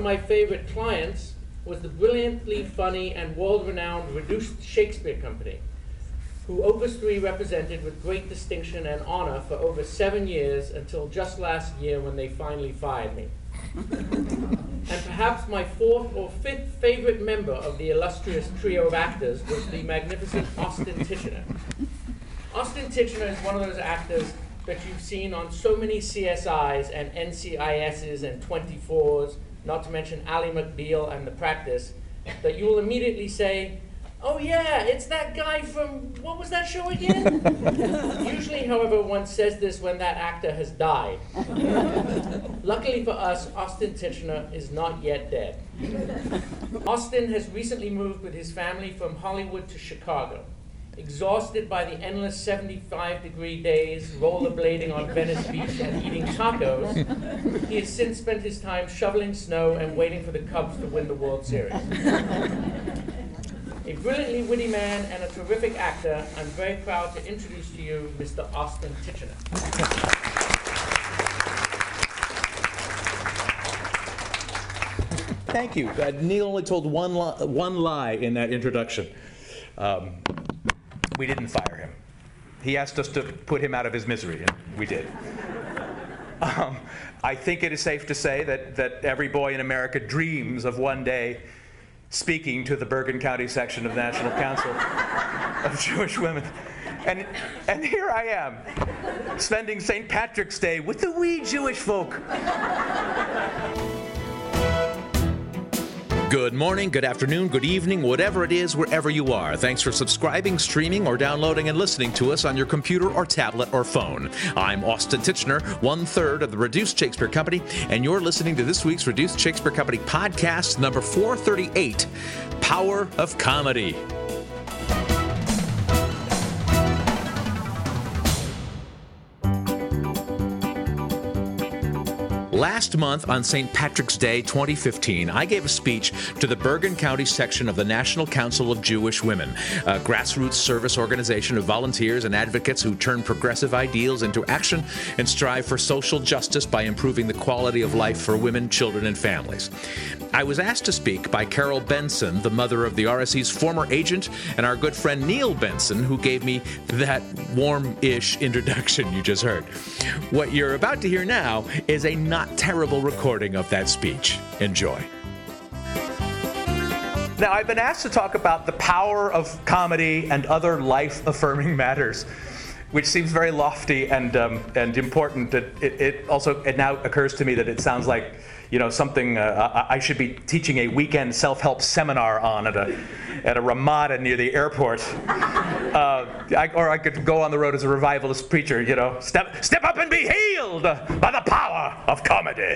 of my favorite clients was the brilliantly funny and world-renowned Reduced Shakespeare Company, who Opus 3 represented with great distinction and honor for over 7 years until just last year when they finally fired me. And perhaps my fourth or fifth favorite member of the illustrious trio of actors was the magnificent Austin Tichenor. Austin Tichenor is one of those actors that you've seen on so many CSIs and NCISs and 24s, not to mention Ally McBeal and The Practice, that you will immediately say, "Oh yeah, it's that guy from, what was that show again?" Usually, however, one says this when that actor has died. Luckily for us, Austin Tichenor is not yet dead. Austin has recently moved with his family from Hollywood to Chicago. Exhausted by the endless 75-degree days, rollerblading on Venice Beach and eating tacos, he has since spent his time shoveling snow and waiting for the Cubs to win the World Series. A brilliantly witty man and a terrific actor, I'm very proud to introduce to you Mr. Austin Tichenor. Thank you. Neil only told one lie in that introduction. We didn't fire him. He asked us to put him out of his misery, and we did. I think it is safe to say that every boy in America dreams of one day speaking to the Bergen County section of the National Council of Jewish Women. And here I am, spending St. Patrick's Day with the wee Jewish folk. Good morning, good afternoon, good evening, whatever it is, wherever you are. Thanks for subscribing, streaming, or downloading and listening to us on your computer or tablet or phone. I'm Austin Tichenor, 1/3 of the Reduced Shakespeare Company, and you're listening to this week's Reduced Shakespeare Company podcast, number 438, Power of Comedy. Last month on St. Patrick's Day 2015, I gave a speech to the Bergen County section of the National Council of Jewish Women, a grassroots service organization of volunteers and advocates who turn progressive ideals into action and strive for social justice by improving the quality of life for women, children, and families. I was asked to speak by Carol Benson, the mother of the RSC's former agent, and our good friend Neil Benson, who gave me that warm-ish introduction you just heard. What you're about to hear now is a not terrible recording of that speech. Enjoy. Now, I've been asked to talk about the power of comedy and other life-affirming matters, which seems very lofty and important. It now occurs to me that it sounds like, something I should be teaching a weekend self-help seminar on at a Ramada near the airport. Or I could go on the road as a revivalist preacher, step up and be healed by the power of comedy.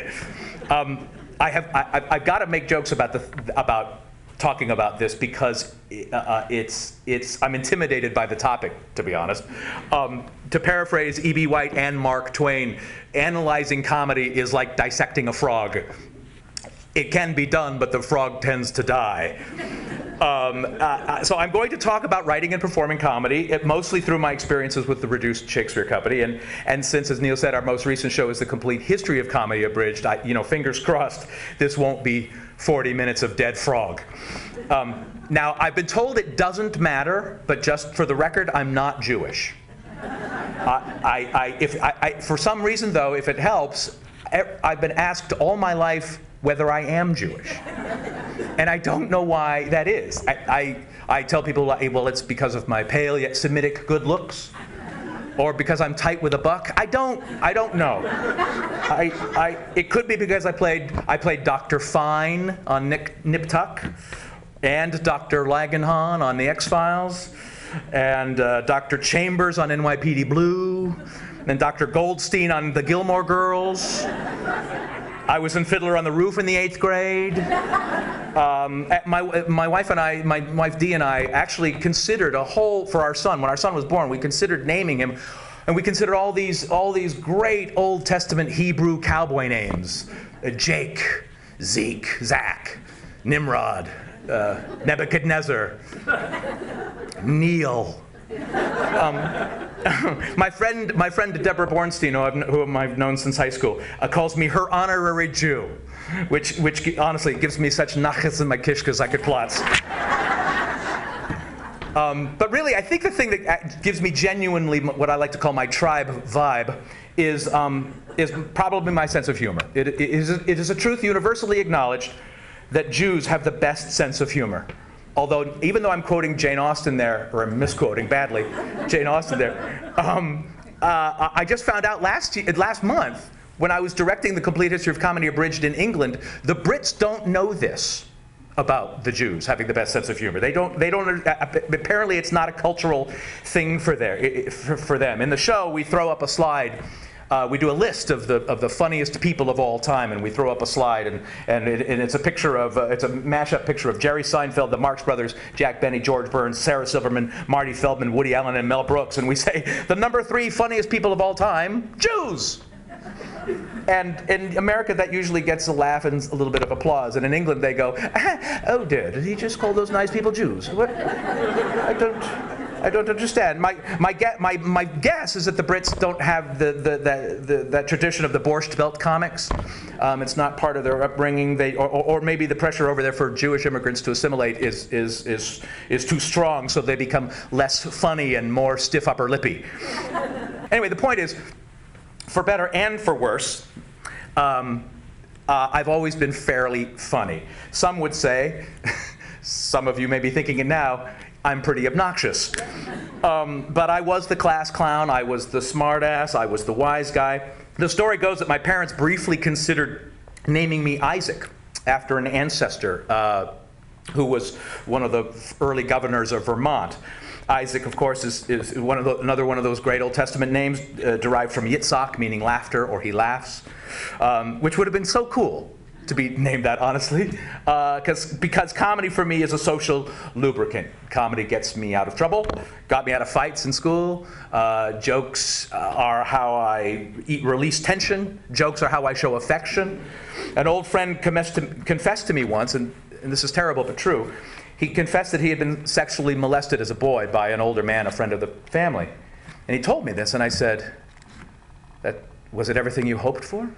I've got to make jokes about talking about this because I'm intimidated by the topic, to be honest. To paraphrase E.B. White and Mark Twain, analyzing comedy is like dissecting a frog. It can be done, but the frog tends to die. So I'm going to talk about writing and performing comedy, mostly through my experiences with the Reduced Shakespeare Company. And since, as Neil said, our most recent show is the complete history of comedy abridged, fingers crossed, this won't be 40 minutes of dead frog. Now, I've been told it doesn't matter, but just for the record, I'm not Jewish. For some reason, though, if it helps, I've been asked all my life whether I am Jewish. And I don't know why that is. I tell people, well, it's because of my pale yet Semitic good looks, or because I'm tight with a buck. I don't know. It could be because I played Dr. Fine on Nip Tuck, and Dr. Lagenhan on The X-Files, and Dr. Chambers on NYPD Blue, and Dr. Goldstein on The Gilmore Girls. I was in Fiddler on the Roof in the 8th grade. My wife and I, my wife Dee and I, actually considered for our son. When our son was born, we considered naming him, and we considered all these great Old Testament Hebrew cowboy names: Jake, Zeke, Zach, Nimrod, Nebuchadnezzar, Neil. My friend Deborah Bornstein, whom I've known since high school, calls me her honorary Jew, which honestly gives me such nachas in my kishkas I could plots. But really, I think the thing that gives me genuinely what I like to call my tribe vibe is probably my sense of humor. It is a truth universally acknowledged that Jews have the best sense of humor. Although, even though I'm quoting Jane Austen there, or I'm misquoting badly Jane Austen there, I just found out last month when I was directing the Complete History of Comedy Abridged in England, the Brits don't know this about the Jews having the best sense of humor. They don't. Apparently, it's not a cultural thing for them. In the show, we throw up a slide. We do a list of the funniest people of all time, and we throw up a slide, and it's a picture of it's a mashup picture of Jerry Seinfeld, the Marx Brothers, Jack Benny, George Burns, Sarah Silverman, Marty Feldman, Woody Allen, and Mel Brooks, and we say the number 3 funniest people of all time, Jews. And in America, that usually gets a laugh and a little bit of applause. And in England, they go, "Oh dear, did he just call those nice people Jews? What? I don't understand." My guess is that the Brits don't have that tradition of the Borscht Belt comics. It's not part of their upbringing. Or maybe the pressure over there for Jewish immigrants to assimilate is too strong, so they become less funny and more stiff upper lippy. Anyway, the point is, for better and for worse, I've always been fairly funny. Some would say, some of you may be thinking it now, I'm pretty obnoxious. But I was the class clown, I was the smart ass, I was the wise guy. The story goes that my parents briefly considered naming me Isaac after an ancestor who was one of the early governors of Vermont. Isaac, of course, is another one of those great Old Testament names derived from Yitzhak, meaning laughter, or he laughs, which would have been so cool to be named that, honestly, because comedy for me is a social lubricant. Comedy gets me out of trouble, got me out of fights in school. Jokes are how I release tension. Jokes are how I show affection. An old friend confessed to me once, and this is terrible but true, he confessed that he had been sexually molested as a boy by an older man, a friend of the family. And he told me this, and I said, was it everything you hoped for?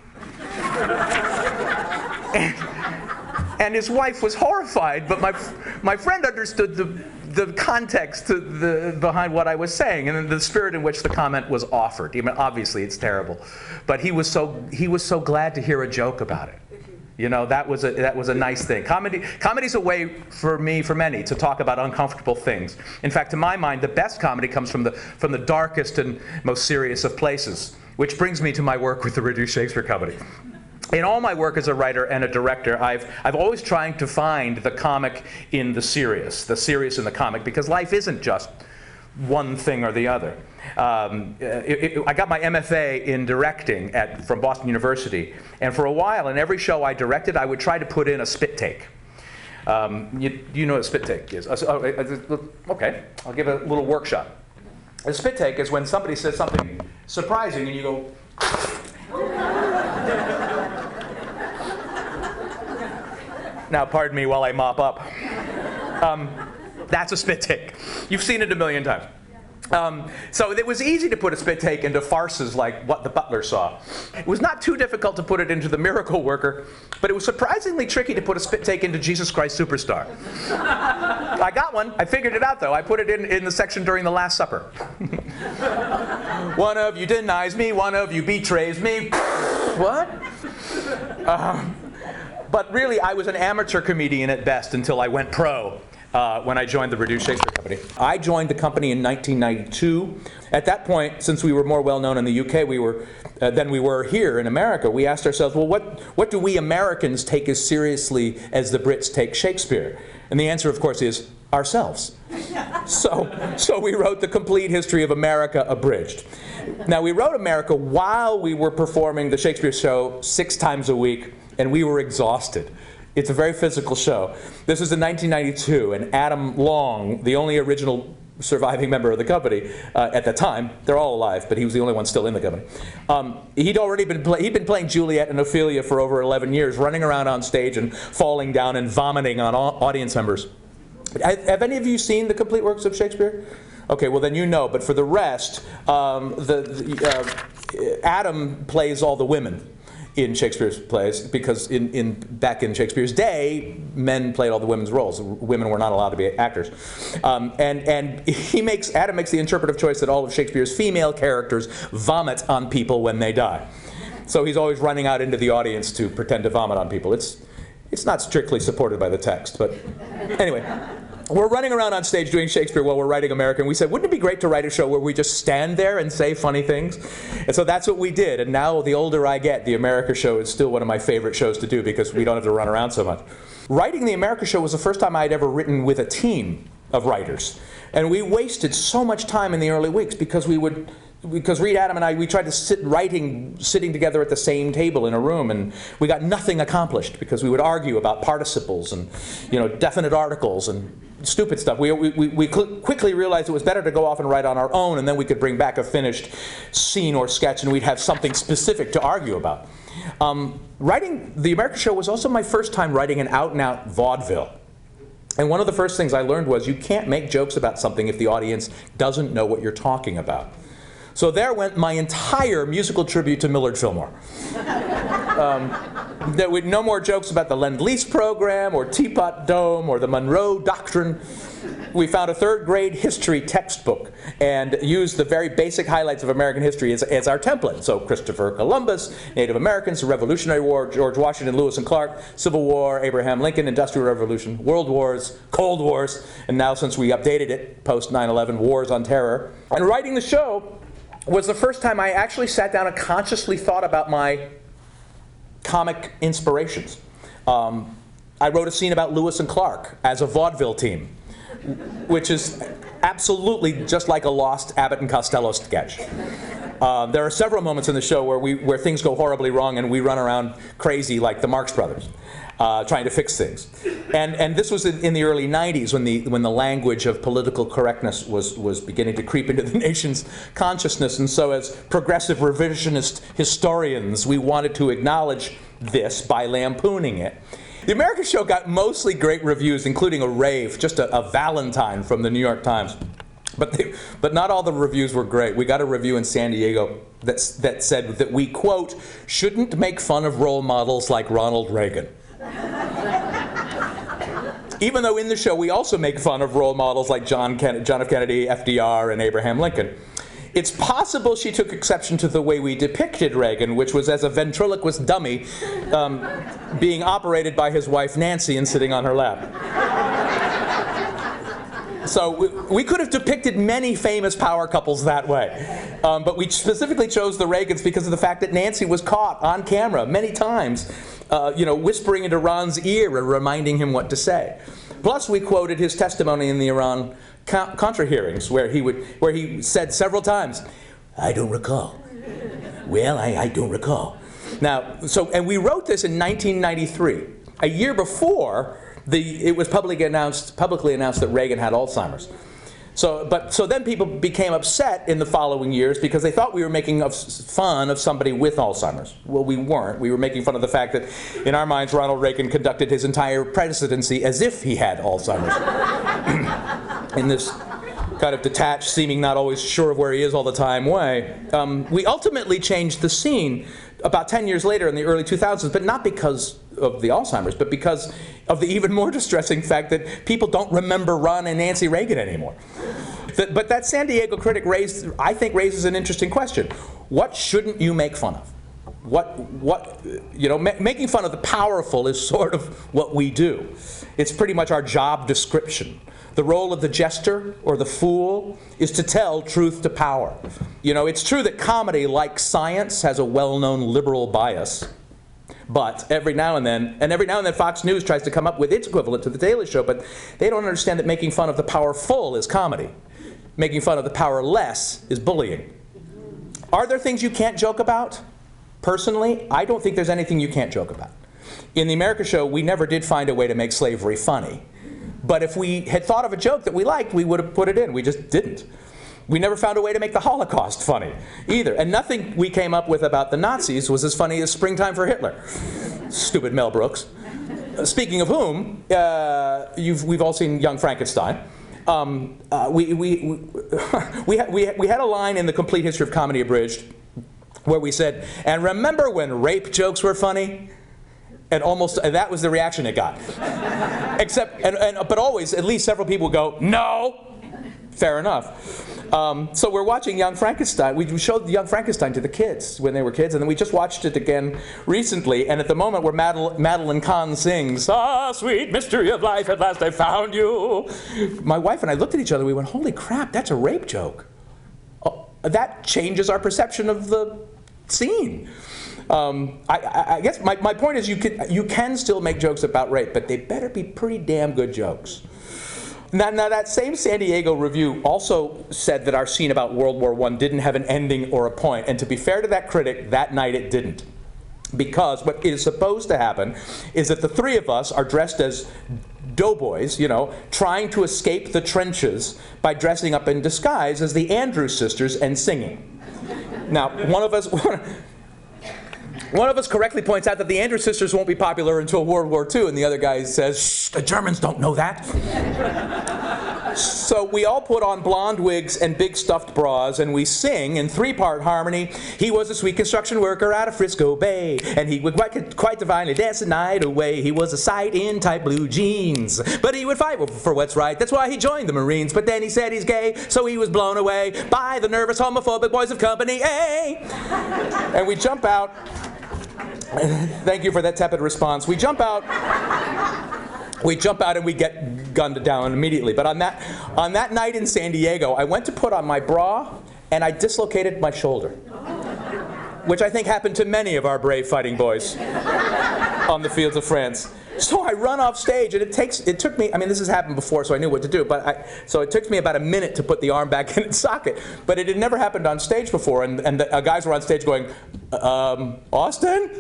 And his wife was horrified, but my friend understood the context behind what I was saying and the spirit in which the comment was offered. I mean, obviously, it's terrible, but he was so glad to hear a joke about it. You know, that was a nice thing. Comedy's a way for many, to talk about uncomfortable things. In fact, to my mind, the best comedy comes from the darkest and most serious of places, which brings me to my work with the Reduced Shakespeare Company. In all my work as a writer and a director, I've always trying to find the comic in the serious in the comic, because life isn't just one thing or the other. I got my MFA in directing from Boston University, and for a while, in every show I directed, I would try to put in a spit take. You know what a spit take is? Okay, I'll give a little workshop. A spit take is when somebody says something surprising and you go, now pardon me while I mop up. That's a spit take. You've seen it a million times. So it was easy to put a spit take into farces like What the Butler Saw. It was not too difficult to put it into The Miracle Worker, but it was surprisingly tricky to put a spit take into Jesus Christ Superstar. I got one. I figured it out, though. I put it in the section during the Last Supper. One of you denies me, one of you betrays me. What? But really, I was an amateur comedian at best until I went pro. When I joined the Reduced Shakespeare Company. I joined the company in 1992. At that point, since we were more well-known in the UK than we were here in America, we asked ourselves, well, what do we Americans take as seriously as the Brits take Shakespeare? And the answer, of course, is ourselves. So we wrote The Complete History of America Abridged. Now, we wrote America while we were performing the Shakespeare show 6 times a week, and we were exhausted. It's a very physical show. This was in 1992, and Adam Long, the only original surviving member of the company at the time, they're all alive, but he was the only one still in the company. He'd been playing Juliet and Ophelia for over 11 years, running around on stage and falling down and vomiting on audience members. Have any of you seen the complete works of Shakespeare? Okay, well then you know, but for the rest, Adam plays all the women in Shakespeare's plays, because back in Shakespeare's day, men played all the women's roles. Women were not allowed to be actors. And Adam makes the interpretive choice that all of Shakespeare's female characters vomit on people when they die. So he's always running out into the audience to pretend to vomit on people. It's not strictly supported by the text, but anyway. We're running around on stage doing Shakespeare while we're writing America, and we said, wouldn't it be great to write a show where we just stand there and say funny things? And so that's what we did, and now the older I get, the America show is still one of my favorite shows to do because we don't have to run around so much. Writing the America show was the first time I'd ever written with a team of writers, and we wasted so much time in the early weeks because Reed, Adam, and I, we tried to sitting together at the same table in a room, and we got nothing accomplished because we would argue about participles and, definite articles and stupid stuff. We quickly realized it was better to go off and write on our own, and then we could bring back a finished scene or sketch, and we'd have something specific to argue about. Writing the America show was also my first time writing an out-and-out vaudeville. And one of the first things I learned was you can't make jokes about something if the audience doesn't know what you're talking about. So there went my entire musical tribute to Millard Fillmore. There were no more jokes about the Lend-Lease program or Teapot Dome or the Monroe Doctrine. We found a third-grade history textbook and used the very basic highlights of American history as our template. So Christopher Columbus, Native Americans, the Revolutionary War, George Washington, Lewis and Clark, Civil War, Abraham Lincoln, Industrial Revolution, World Wars, Cold Wars, and now since we updated it, post 9/11, Wars on Terror. And writing the show was the first time I actually sat down and consciously thought about my comic inspirations. I wrote a scene about Lewis and Clark as a vaudeville team, which is absolutely just like a lost Abbott and Costello sketch. There are several moments in the show where things go horribly wrong and we run around crazy like the Marx Brothers, trying to fix things. And this was in the early 90s when the language of political correctness was beginning to creep into the nation's consciousness. And so as progressive revisionist historians, we wanted to acknowledge this by lampooning it. The America show got mostly great reviews, including a rave, just a Valentine from the New York Times. But not all the reviews were great. We got a review in San Diego that said that we, quote, shouldn't make fun of role models like Ronald Reagan. Even though in the show we also make fun of role models like John F. Kennedy, FDR, and Abraham Lincoln. It's possible she took exception to the way we depicted Reagan, which was as a ventriloquist dummy being operated by his wife Nancy and sitting on her lap. So we could have depicted many famous power couples that way. But we specifically chose the Reagans because of the fact that Nancy was caught on camera many times, whispering into Ron's ear and reminding him what to say. Plus, we quoted his testimony in the Iran Contra hearings, where he said several times, "I don't recall." Well, I don't recall. Now, and we wrote this in 1993, a year before it was publicly announced that Reagan had Alzheimer's. So then people became upset in the following years because they thought we were making fun of somebody with Alzheimer's. Well, we weren't. We were making fun of the fact that, in our minds, Ronald Reagan conducted his entire presidency as if he had Alzheimer's. In this kind of detached, seeming not always sure of where he is all the time way. We ultimately changed the scene about 10 years later in the early 2000s, but not because of the Alzheimer's, but because of the even more distressing fact that people don't remember Ron and Nancy Reagan anymore. But that San Diego critic raises an interesting question. What shouldn't you make fun of? Making fun of the powerful is sort of what we do. It's pretty much our job description. The role of the jester or the fool is to tell truth to power. It's true that comedy, like science, has a well-known liberal bias. But every now and then Fox News tries to come up with its equivalent to The Daily Show, but they don't understand that making fun of the powerful is comedy. Making fun of the powerless is bullying. Are there things you can't joke about? Personally, I don't think there's anything you can't joke about. In the America show, we never did find a way to make slavery funny. But if we had thought of a joke that we liked, we would have put it in. We just didn't. We never found a way to make the Holocaust funny, either. And nothing we came up with about the Nazis was as funny as Springtime for Hitler. Stupid Mel Brooks. Speaking of whom, we've all seen Young Frankenstein. we had a line in the Complete History of Comedy Abridged where we said, "And remember when rape jokes were funny?" And that was the reaction it got. But always, at least several people go, "No." Fair enough. So we're watching Young Frankenstein. We showed Young Frankenstein to the kids when they were kids, and then we just watched it again recently. And at the moment where Madeline Kahn sings, "Ah, sweet mystery of life, at last I found you," my wife and I looked at each other. We went, "Holy crap, that's a rape joke." That changes our perception of the scene. I guess my point is you can still make jokes about rape, but they better be pretty damn good jokes. Now that same San Diego review also said that our scene about World War I didn't have an ending or a point. And to be fair to that critic, that night it didn't. Because what is supposed to happen is that the three of us are dressed as doughboys, trying to escape the trenches by dressing up in disguise as the Andrews Sisters and singing. Now, one of us correctly points out that the Andrews Sisters won't be popular until World War II, and the other guy says, "Shh, the Germans don't know that." So we all put on blonde wigs and big stuffed bras, and we sing in three-part harmony. He was a sweet construction worker out of Frisco Bay, and he would quite divinely dance the night away. He was a sight in tight blue jeans, but he would fight for what's right. That's why he joined the Marines, but then he said he's gay, so he was blown away by the nervous homophobic boys of Company A. And we jump out. Thank you for that tepid response. We jump out and we get gunned down immediately. But on that night in San Diego, I went to put on my bra and I dislocated my shoulder, which I think happened to many of our brave fighting boys on the fields of France. So I run off stage, and it took me, this has happened before, so I knew what to do, so it took me about a minute to put the arm back in its socket. But it had never happened on stage before, and the guys were on stage going, "Austin?"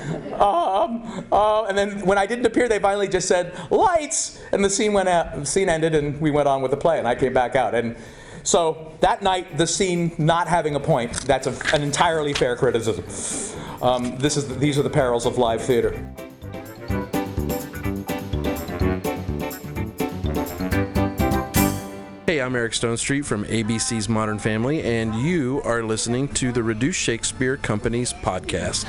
And then when I didn't appear, they finally just said, "Lights!" And the scene ended, and we went on with the play, and I came back out. And so that night, the scene not having a point, that's an entirely fair criticism. These are the perils of live theater. Hey, I'm Eric Stonestreet from ABC's Modern Family, and you are listening to the Reduced Shakespeare Company's podcast.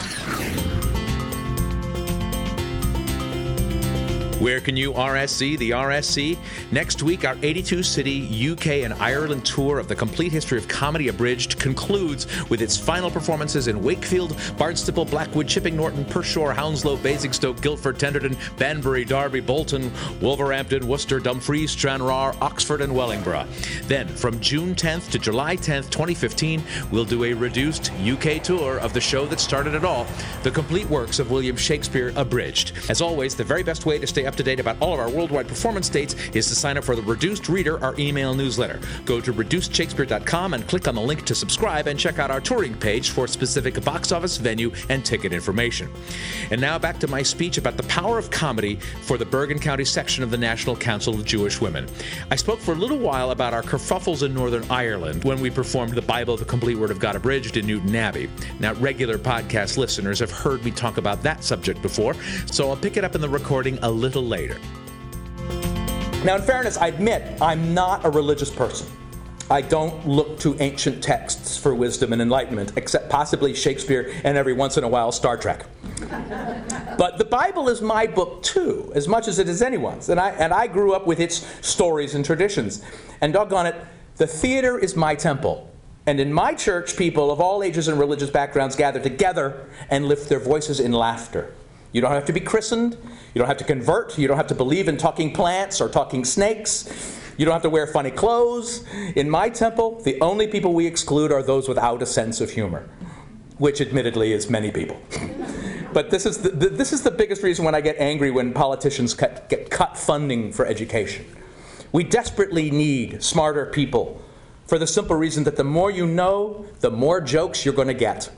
Where can you RSC the RSC? Next week, our 82-city UK and Ireland tour of the Complete History of Comedy Abridged concludes with its final performances in Wakefield, Barnstaple, Blackwood, Chipping Norton, Pershore, Hounslow, Basingstoke, Guildford, Tenterden, Banbury, Derby, Bolton, Wolverhampton, Worcester, Dumfries, Stranraer, Oxford, and Wellingborough. Then, from June 10th to July 10th, 2015, we'll do a reduced UK tour of the show that started it all, The Complete Works of William Shakespeare Abridged. As always, the very best way to stay up to date about all of our worldwide performance dates is to sign up for the Reduced Reader, our email newsletter. Go to reducedshakespeare.com and click on the link to subscribe, and check out our touring page for specific box office, venue, and ticket information. And now back to my speech about the power of comedy for the Bergen County section of the National Council of Jewish Women. I spoke for a little while about our kerfuffles in Northern Ireland when we performed the Bible, the Complete Word of God Abridged in Newton Abbey. Now, regular podcast listeners have heard me talk about that subject before, so I'll pick it up in the recording a little later. Now, in fairness, I admit I'm not a religious person. I don't look to ancient texts for wisdom and enlightenment, except possibly Shakespeare and every once in a while Star Trek. But the Bible is my book too, as much as it is anyone's. And I grew up with its stories and traditions. And doggone it, the theater is my temple. And in my church, people of all ages and religious backgrounds gather together and lift their voices in laughter. You don't have to be christened. You don't have to convert. You don't have to believe in talking plants or talking snakes. You don't have to wear funny clothes. In my temple, the only people we exclude are those without a sense of humor, which admittedly is many people. But this is the biggest reason when I get angry when politicians get cut funding for education. We desperately need smarter people for the simple reason that the more you know, the more jokes you're going to get.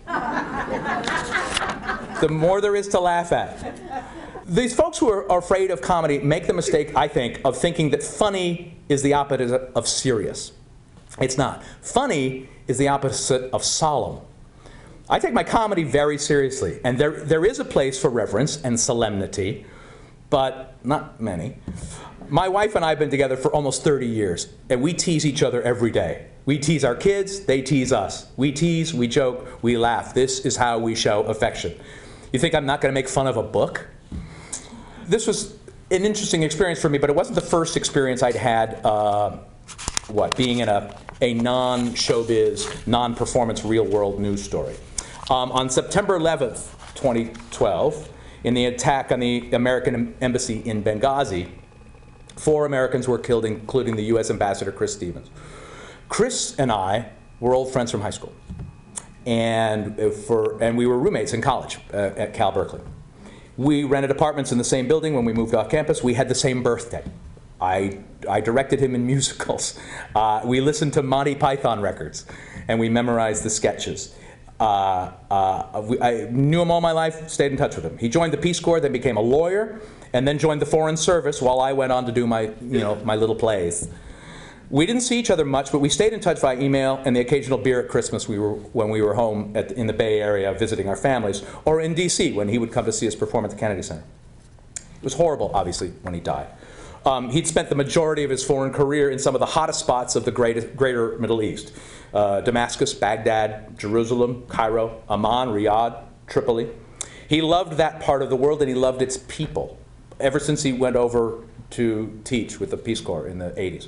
The more there is to laugh at. These folks who are afraid of comedy make the mistake, I think, of thinking that funny is the opposite of serious. It's not. Funny is the opposite of solemn. I take my comedy very seriously, and there is a place for reverence and solemnity, but not many. My wife and I have been together for almost 30 years, and we tease each other every day. We tease our kids, they tease us. We tease, we joke, we laugh. This is how we show affection. You think I'm not going to make fun of a book? This was an interesting experience for me, but it wasn't the first experience I'd had, being in a non-showbiz, non-performance, real-world news story. On September 11th, 2012, in the attack on the American embassy in Benghazi, 4 Americans were killed, including the U.S. Ambassador Chris Stevens. Chris and I were old friends from high school, and we were roommates in college at Cal Berkeley. We rented apartments in the same building when we moved off campus. We had the same birthday. I directed him in musicals. We listened to Monty Python records, and we memorized the sketches. I knew him all my life, stayed in touch with him. He joined the Peace Corps, then became a lawyer, and then joined the Foreign Service while I went on to do my little plays. We didn't see each other much, but we stayed in touch via email and the occasional beer at Christmas when we were home in the Bay Area visiting our families, or in D.C. when he would come to see us perform at the Kennedy Center. It was horrible, obviously, when he died. He'd spent the majority of his foreign career in some of the hottest spots of the greater Middle East. Damascus, Baghdad, Jerusalem, Cairo, Amman, Riyadh, Tripoli. He loved that part of the world, and he loved its people, ever since he went over to teach with the Peace Corps in the 80s.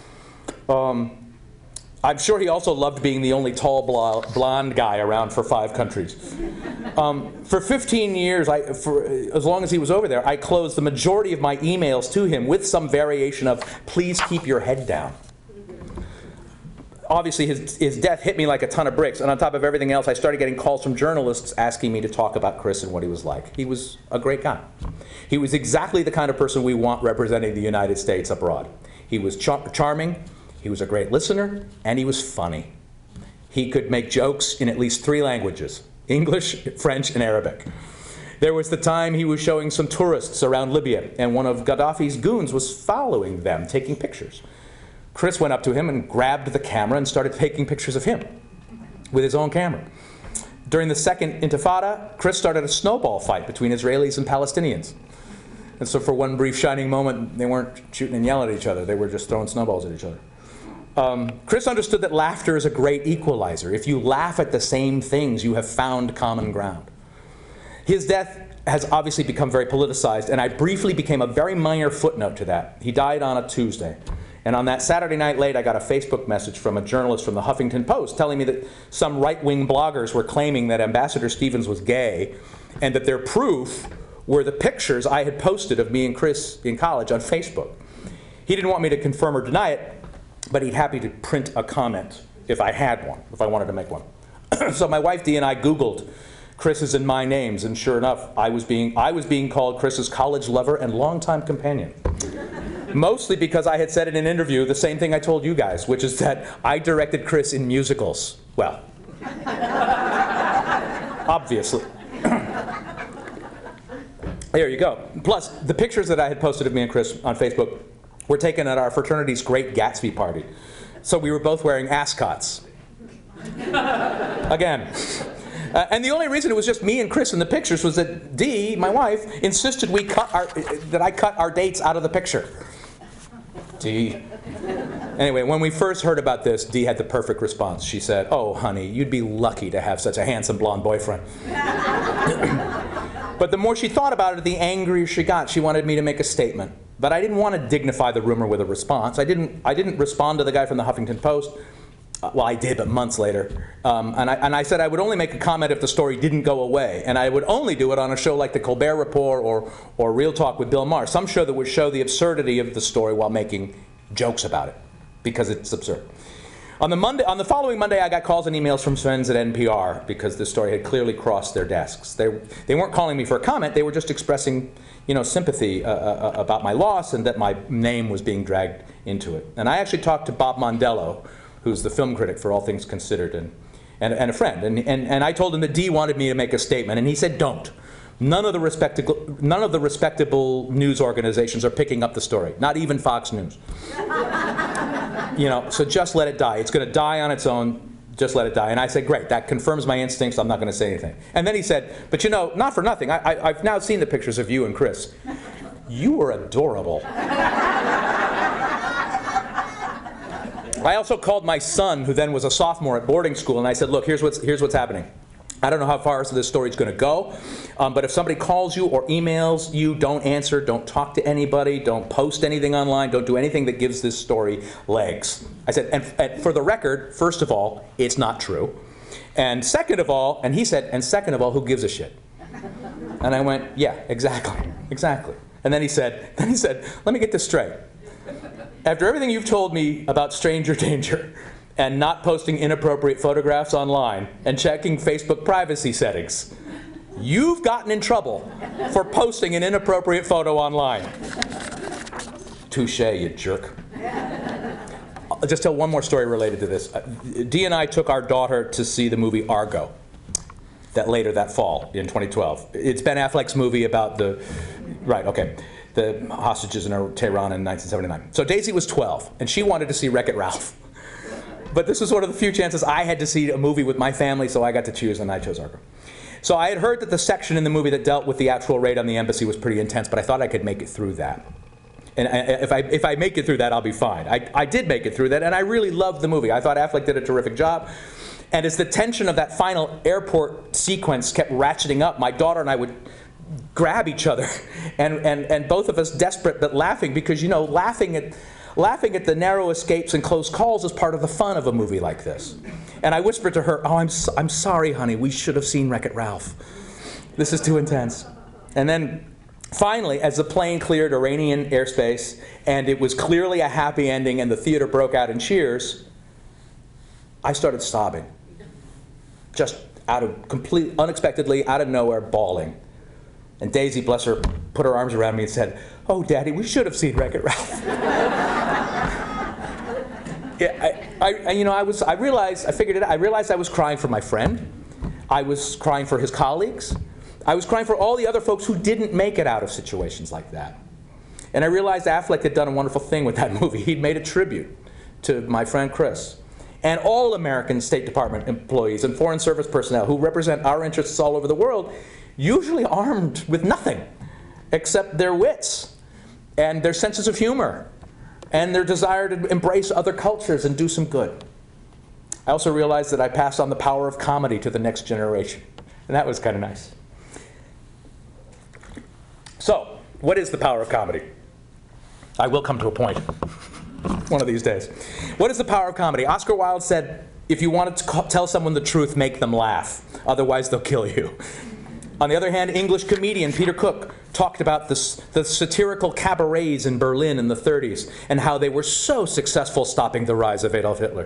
I'm sure he also loved being the only tall blonde guy around for 5 countries. For 15 years, as long as he was over there, I closed the majority of my emails to him with some variation of, please keep your head down. Obviously, his death hit me like a ton of bricks, and on top of everything else, I started getting calls from journalists asking me to talk about Chris and what he was like. He was a great guy. He was exactly the kind of person we want representing the United States abroad. He was charming, he was a great listener, and he was funny. He could make jokes in at least 3 languages, English, French, and Arabic. There was the time he was showing some tourists around Libya, and one of Gaddafi's goons was following them, taking pictures. Chris went up to him and grabbed the camera and started taking pictures of him with his own camera. During the second Intifada, Chris started a snowball fight between Israelis and Palestinians. And so for one brief shining moment, they weren't shooting and yelling at each other. They were just throwing snowballs at each other. Chris understood that laughter is a great equalizer. If you laugh at the same things, you have found common ground. His death has obviously become very politicized, and I briefly became a very minor footnote to that. He died on a Tuesday. And on that Saturday night late, I got a Facebook message from a journalist from the Huffington Post telling me that some right-wing bloggers were claiming that Ambassador Stevens was gay, and that their proof were the pictures I had posted of me and Chris in college on Facebook. He didn't want me to confirm or deny it, but he'd happy to print a comment if I had one, if I wanted to make one. So my wife Dee and I Googled Chris's and my names, and sure enough, I was being called Chris's college lover and longtime companion. Mostly because I had said in an interview the same thing I told you guys, which is that I directed Chris in musicals. Well, obviously. There you go. Plus, the pictures that I had posted of me and Chris on Facebook were taken at our fraternity's Great Gatsby party. So we were both wearing ascots. Again. And the only reason it was just me and Chris in the pictures was that Dee, my wife, insisted that I cut our dates out of the picture. Dee. Anyway, when we first heard about this, Dee had the perfect response. She said, "Oh, honey, you'd be lucky to have such a handsome blonde boyfriend." But the more she thought about it, the angrier she got. She wanted me to make a statement. But I didn't want to dignify the rumor with a response. I didn't respond to the guy from the Huffington Post. Well, I did, but months later. And I said I would only make a comment if the story didn't go away. And I would only do it on a show like The Colbert Report or Real Talk with Bill Maher, some show that would show the absurdity of the story while making jokes about it, because it's absurd. On the following Monday, I got calls and emails from friends at NPR because this story had clearly crossed their desks. They weren't calling me for a comment. They were just expressing, sympathy about my loss and that my name was being dragged into it. And I actually talked to Bob Mondello, who's the film critic for All Things Considered, and a friend. And I told him that Dee wanted me to make a statement, and he said, "Don't. None of the respectable news organizations are picking up the story, not even Fox News. So just let it die. It's going to die on its own. Just let it die." And I said, "Great, that confirms my instincts. I'm not going to say anything." And then he said, "But not for nothing. I've now seen the pictures of you and Chris. You were adorable." I also called my son, who then was a sophomore at boarding school, and I said, look, here's what's happening. I don't know how far this story's going to go, but if somebody calls you or emails you, don't answer, don't talk to anybody, don't post anything online, don't do anything that gives this story legs. I said, and for the record, first of all, it's not true. And second of all, and he said, and second of all, who gives a shit? And I went, yeah, exactly. And then he said, let me get this straight. After everything you've told me about stranger danger, and not posting inappropriate photographs online, and checking Facebook privacy settings, you've gotten in trouble for posting an inappropriate photo online. Touche, you jerk. I'll just tell one more story related to this. Dee and I took our daughter to see the movie Argo, that fall in 2012. It's Ben Affleck's movie about the hostages in Tehran in 1979. So Daisy was 12, and she wanted to see Wreck-It Ralph. But this was one of the few chances I had to see a movie with my family, so I got to choose, and I chose Argo. So I had heard that the section in the movie that dealt with the actual raid on the embassy was pretty intense, but I thought I could make it through that. And if I make it through that, I'll be fine. I did make it through that, and I really loved the movie. I thought Affleck did a terrific job. And as the tension of that final airport sequence kept ratcheting up, my daughter and I would grab each other, and both of us desperate but laughing, because, laughing at the narrow escapes and close calls is part of the fun of a movie like this. And I whispered to her, I'm sorry, honey, we should have seen Wreck-It Ralph. This is too intense. And then finally, as the plane cleared Iranian airspace, and it was clearly a happy ending and the theater broke out in cheers, I started sobbing. Just unexpectedly, out of nowhere, bawling. And Daisy, bless her, put her arms around me and said, "Oh, Daddy, we should have seen Wreck-It Ralph." I realized I was crying for my friend. I was crying for his colleagues. I was crying for all the other folks who didn't make it out of situations like that. And I realized Affleck had done a wonderful thing with that movie. He'd made a tribute to my friend Chris. And all American State Department employees and Foreign Service personnel who represent our interests all over the world, usually armed with nothing except their wits and their senses of humor and their desire to embrace other cultures and do some good. I also realized that I passed on the power of comedy to the next generation, and that was kind of nice. So, what is the power of comedy? I will come to a point one of these days. What is the power of comedy? Oscar Wilde said, if you want to tell someone the truth, make them laugh. Otherwise, they'll kill you. On the other hand, English comedian Peter Cook talked about the satirical cabarets in Berlin in the 30s and how they were so successful stopping the rise of Adolf Hitler.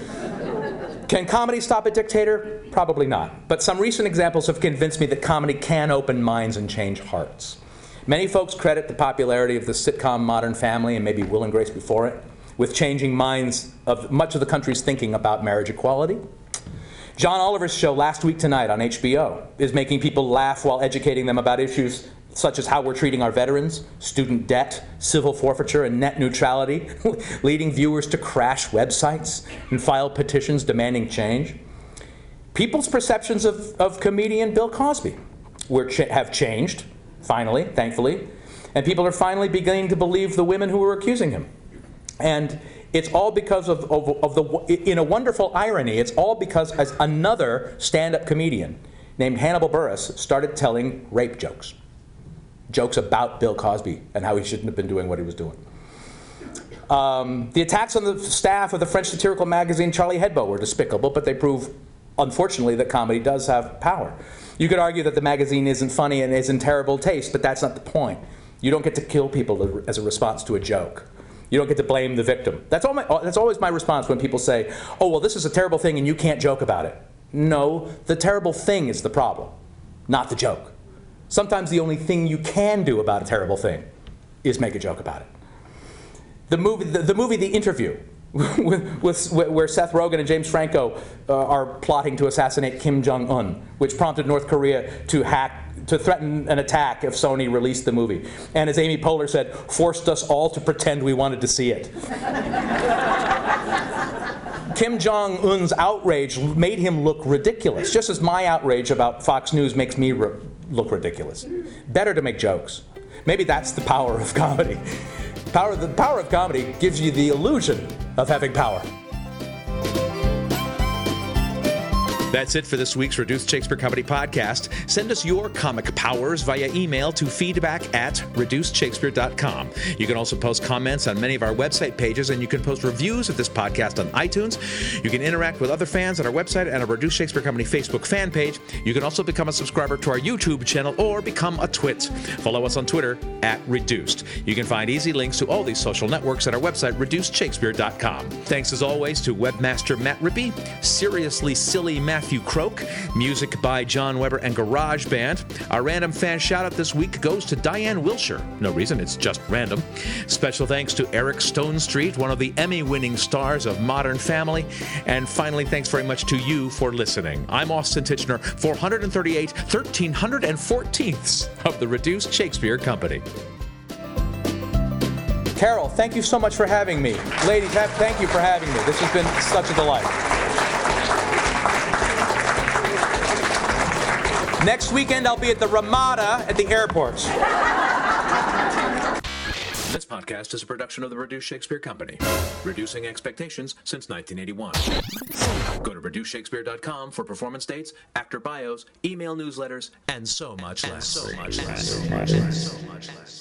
Can comedy stop a dictator? Probably not. But some recent examples have convinced me that comedy can open minds and change hearts. Many folks credit the popularity of the sitcom Modern Family, and maybe Will and Grace before it, with changing minds of much of the country's thinking about marriage equality. John Oliver's show Last Week Tonight on HBO is making people laugh while educating them about issues such as how we're treating our veterans, student debt, civil forfeiture, and net neutrality, leading viewers to crash websites and file petitions demanding change. People's perceptions of comedian Bill Cosby have changed, finally, thankfully, and people are finally beginning to believe the women who were accusing him. And it's all because in a wonderful irony, it's all because as another stand-up comedian named Hannibal Buress started telling rape jokes. Jokes about Bill Cosby and how he shouldn't have been doing what he was doing. The attacks on the staff of the French satirical magazine Charlie Hebdo were despicable, but they prove, unfortunately, that comedy does have power. You could argue that the magazine isn't funny and is in terrible taste, but that's not the point. You don't get to kill people as a response to a joke. You don't get to blame the victim. That's always my response when people say, oh, well, this is a terrible thing and you can't joke about it. No, the terrible thing is the problem, not the joke. Sometimes the only thing you can do about a terrible thing is make a joke about it. The movie The Interview, where Seth Rogen and James Franco are plotting to assassinate Kim Jong-un, which prompted North Korea to threaten an attack if Sony released the movie. And as Amy Poehler said, forced us all to pretend we wanted to see it. Kim Jong-un's outrage made him look ridiculous, just as my outrage about Fox News makes me look ridiculous. Better to make jokes. Maybe that's the power of comedy. The power of comedy gives you the illusion of having power. That's it for this week's Reduced Shakespeare Comedy Podcast. Send us your comic powers via email to feedback@reducedshakespeare.com. You can also post comments on many of our website pages, and you can post reviews of this podcast on iTunes. You can interact with other fans on our website and our Reduced Shakespeare Company Facebook fan page. You can also become a subscriber to our YouTube channel or become a twit. Follow us on Twitter @Reduced. You can find easy links to all these social networks at our website, reducedshakespeare.com. Thanks as always to webmaster Matt Rippey, Seriously Silly Matthew Croak, music by John Weber and GarageBand. Our random fan shout-out this week goes to Diane Wilshire. No reason, it's just random. Special thanks to Eric Stonestreet, one of the Emmy-winning stars of Modern Family. And finally, thanks very much to you for listening. I'm Austin Tichenor, 438 1314ths of the Reduced Shakespeare Company. Carol, thank you so much for having me. Ladies, thank you for having me. This has been such a delight. Next weekend, I'll be at the Ramada at the airport. This podcast is a production of the Reduced Shakespeare Company, reducing expectations since 1981. Go to reducedshakespeare.com for performance dates, actor bios, email newsletters, and so much less.